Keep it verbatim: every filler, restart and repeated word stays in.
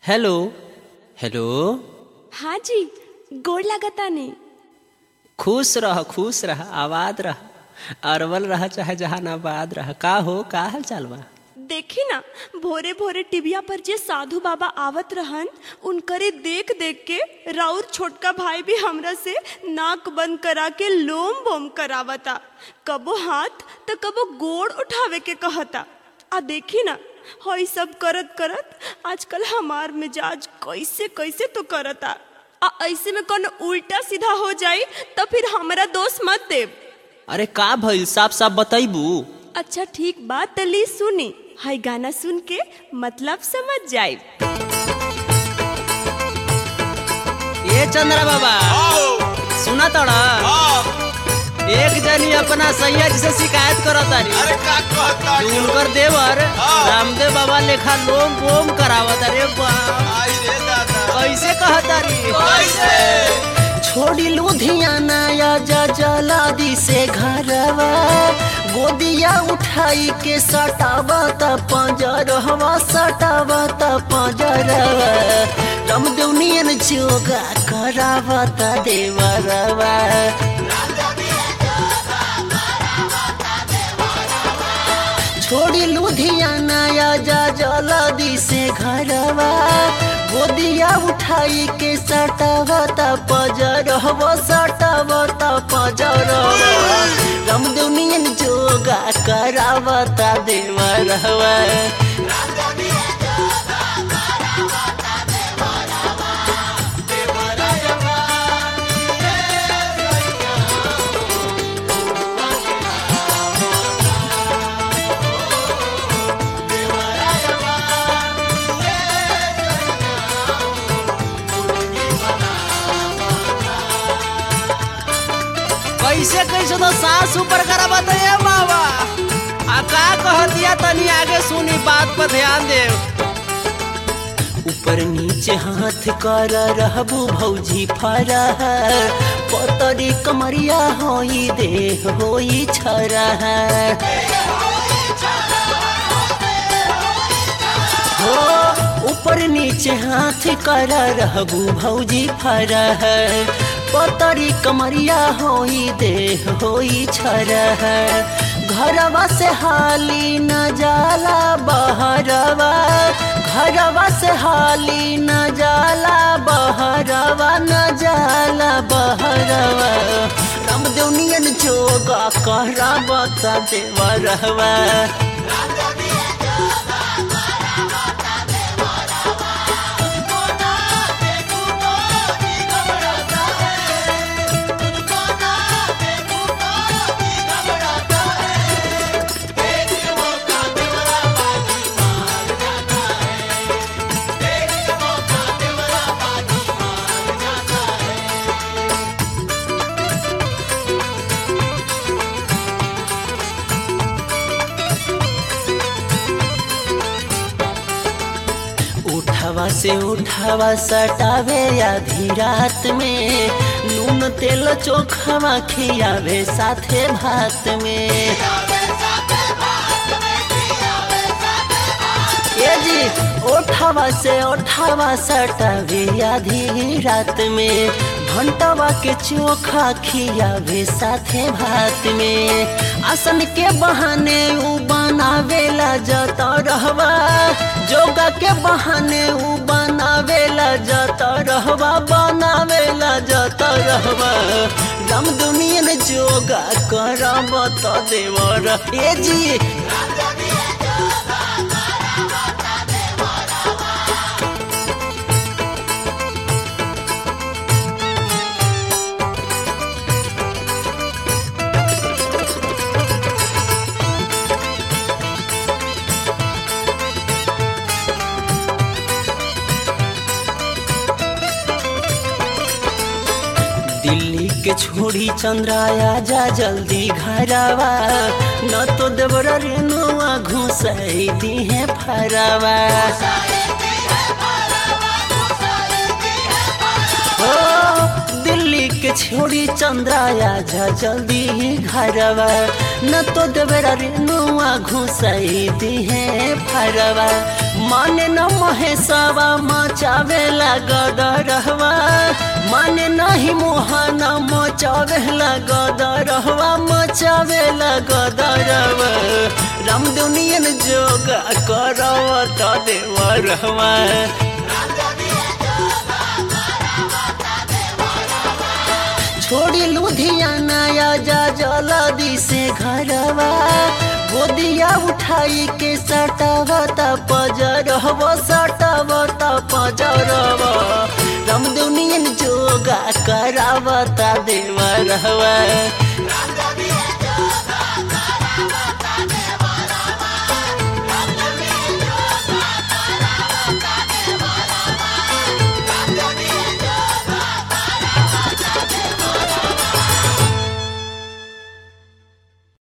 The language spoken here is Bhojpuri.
Hello hello. हाँ जी, गोड़ लागतानी। खुश रह खुश रह आबाद रह, अरवल रह चाहे जहानाबाद रह। का हो, का हाल चाल बा? देखी ना, भोरे भोरे टिबिया पर जे साधु बाबा आवत रहन, उनकरे देख देख के राउर छोटका भाई भी हमरा से नाक बंद करा के लोम बोम करावता। कबो हाथ तो कबो गोड़ उठावे के कहता। आ देखी ना, हई सब करत करत आजकल हमार मिजाज कैसे कैसे तो करता। आ ऐसे में कौन उल्टा सीधा हो जाई तो फिर हमरा दोष मत देव। अरे का भइल, साफ साफ बताइबू? अच्छा ठीक बात, तली सुनी। हाय गाना सुन के मतलब समझ जाए। ये चंद्रा बाबा सुना तोड़ा, एक जनी अपना सैया जी से शिकायत करतारी। अरे का कहता कि उनकर देवर रामदेव बाबा लेखा लोम बोम करावत। अरे बाप, आई रे दादा कैसे कहतारी? कैसे छोड़ी लुधियाना या जा जलादी से घरवा, गोदिया उठाई के सटावा त पंजरवा, सटावा त पंजरवा, रमदौनियन जोगा करावा त देवरवा। छोड़ी लुधियाना या जा जलादी से घरवा, गोदिया उठाई के सटावा त पंजरवा, सटावा त पंजरवा, रमदौनियन जोगा करावा त देवरवा। कैसे कैसे तो सास ऊपर करावत है बाबा। आ का कह दिया, तनी आगे सुनी, बात पर ध्यान दे। ऊपर नीचे हाथ कर रहबू भौजी फरह, पतरी कमरिया होई देह होई छरह। हो ऊपर नीचे हाथ कर रहबू भौजी फरह, पतरी कमरिया होई देह होई छरह। घरवा से हाली न जाला बहरवा, घरवा से हाली न जाला बहरवा, न जाला बहरवा, रमदौनियन जोगा करावा त देवरवा। उठावा से उठावा सटावे आधी रात में, नून तेल चोखावा खियावे साथे भात में। ये जी उठावा से उठावा सटावे आधी रात में, भंटवा के चोखा खियावे साथे भात में। आसन के बहाने उ बनावेला जता रहवा, जोगा के बहाने उ बनावेला जता रहवा, बनावेला जता रहवा, रमदौनियन जोगा करावा त देवर। ए जी दिल्ली के छोड़ी चंद्राया जा जल्दी घरवा, न तो देवरा रेनुआ घुसाई दी है फरवा। ओ दिल्ली के छोड़ी चंद्राया जा जल्दी घरवा, न तो देवरा रेनुआ घुसाई दी है फरवा। माने न महेशवा मचावेला गदरहवा माने नहीं मोहना मचावेला गदरहवा मचावेला गदरवा राम दुनियन जोगा करवत देवरहवा छोड़ी लुधियाना आजा जल्दी से घरवा गोदिया उठाई के सटावता पजरवा सटावता पजरवा राम दुनियन जोगा करावता देवरवा।